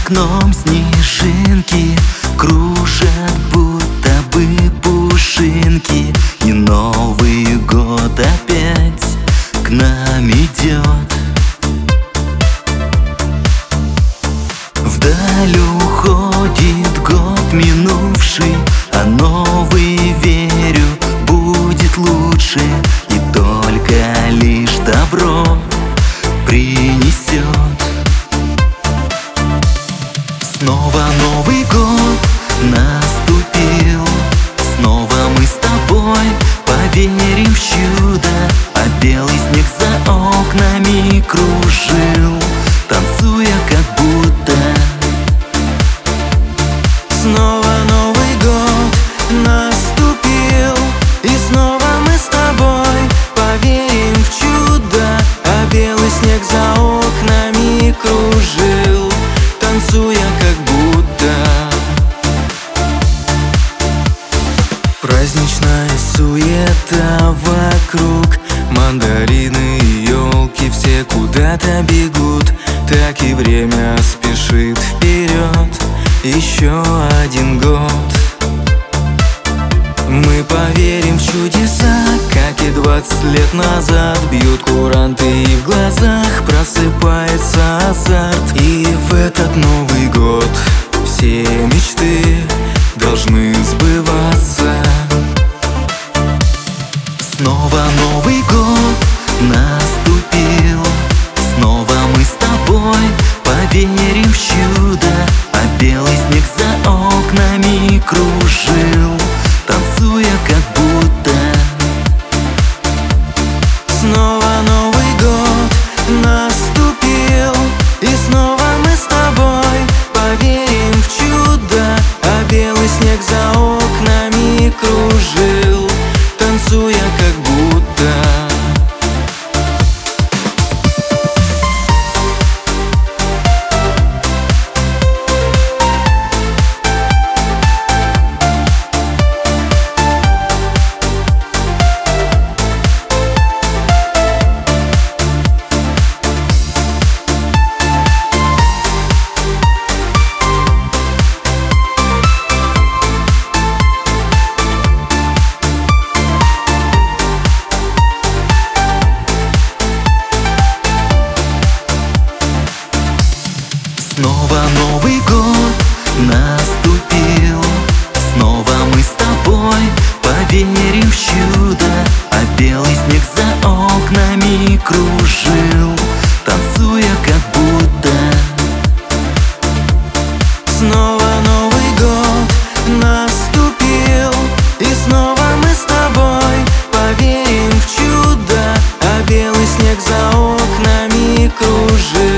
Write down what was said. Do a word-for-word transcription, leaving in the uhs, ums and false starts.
окном снежинки кружат, будто бы пушинки. И Новый год опять к нам идет. Вдаль уходит год минувший, а новый, верю, будет лучше. И только лишь добро принесет. Снова Новый год наступил, снова мы с тобой поверим в чудо. А белый снег за окнами кружил, танцуя как будто. Снова Новый год наступил, и снова мы с тобой поверим в чудо. А белый снег за окнами кружил, танцуя как будто. Праздничная суета вокруг, мандарины и елки все куда-то бегут. Так и время спешит вперед, еще один год. Мы поверим в чудеса, как и двадцать лет назад. Бьют куранты и в глазах просыпается азарт. И в этот Новый год все мечты должны сбываться. Снова Новый год наступил, снова мы с тобой поверим в чудо. А белый снег за окнами кружил, танцуя как будто. Снова Новый год наступил, и снова мы с тобой поверим в чудо. А белый снег за окнами кружил, танцуя как будто. Снова Новый год наступил, снова мы с тобой поверим в чудо. А белый снег за окнами кружил, танцуя как будто. Снова Новый год наступил, и снова мы с тобой поверим в чудо. А белый снег за окнами кружил,